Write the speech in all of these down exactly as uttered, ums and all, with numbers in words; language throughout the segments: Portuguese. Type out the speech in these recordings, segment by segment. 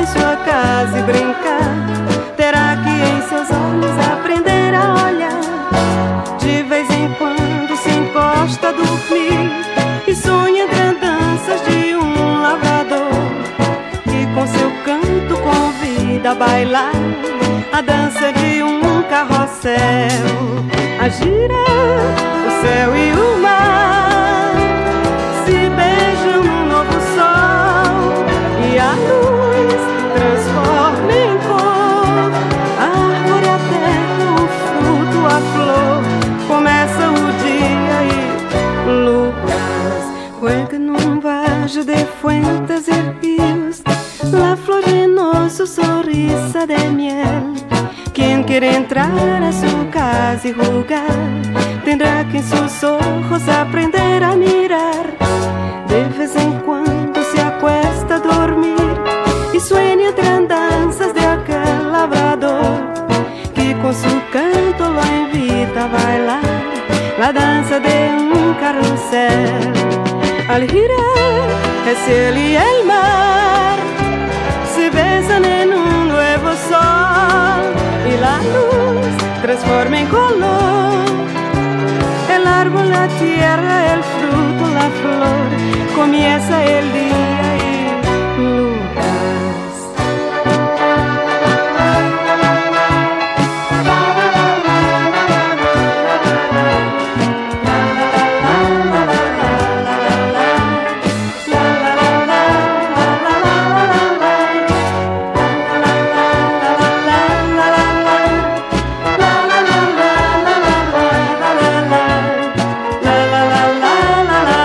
sua casa e brincar. Terá que em seus olhos aprender a olhar. De vez em quando se encosta a dormir e sonha entre andanças de um lavrador que com seu canto convida a bailar a dança de um carrossel. A girar o céu e o mar se beijam num novo sol e a luz transforma em cor a árvore, a terra, o fruto, a flor. Começa o dia e Lucas juega num valle de fuentes e rios, la flor llenoso sonrisa de miel. Quien quiere entrar a su casa y jugar tendrá que en sus ojos aprender a mirar. De vez en cuando se acuesta a dormir y sueña entre andanzas de aquel labrador que con su canto lo invita a bailar la danza de un carrusel. Al girar el cielo y el mar se besan en un nuevo sol y la luz transforma en color el árbol, la tierra, el fruto, la flor. Comienza el día y Lucas.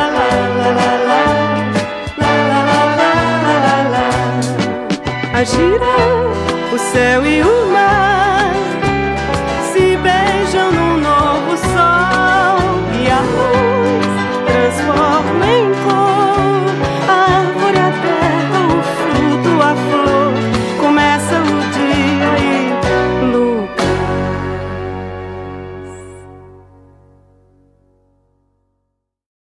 Agir